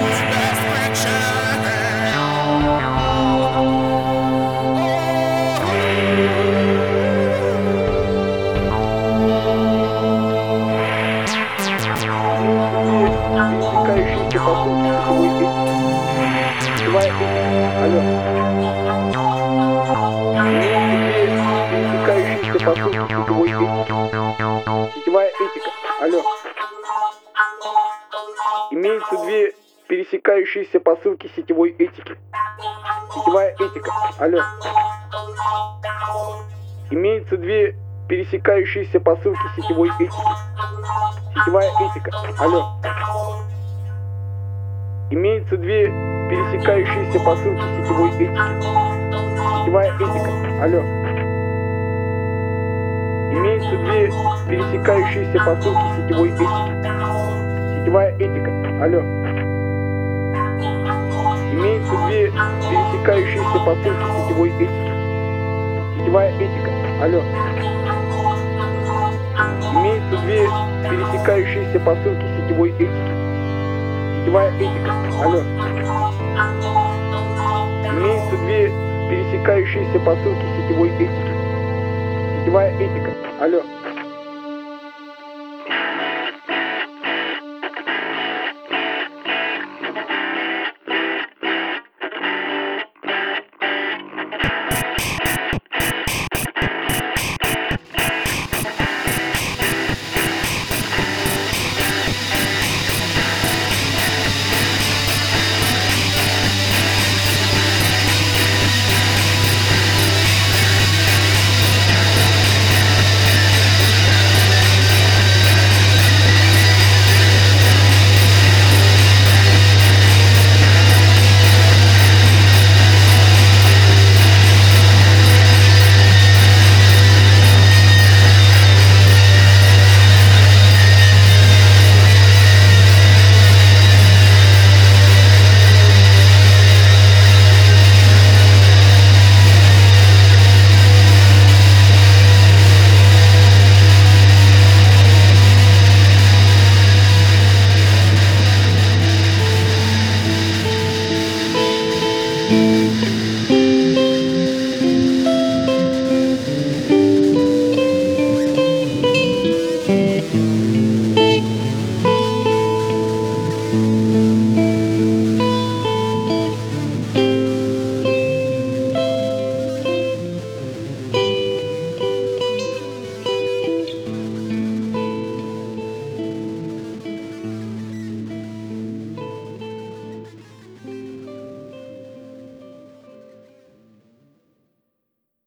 Имеются две пересекающиеся посылки сетевой этики. Сетевая этика. Алло. Имеются две пересекающиеся посылки сетевой этики. Сетевая этика. Алло. Имеются две пересекающиеся посылки сетевой этики. Сетевая этика. Алло. Имеются две пересекающиеся посылки сетевой этики. Сетевая этика. Алло. Имеются две пересекающиеся посылки сетевой этики. Сетевая этика. Алло. Имеются две пересекающиеся посылки сетевой этики. Сетевая этика. Алло. Имеются две пересекающиеся посылки сетевой этики. Сетевая этика. Алло.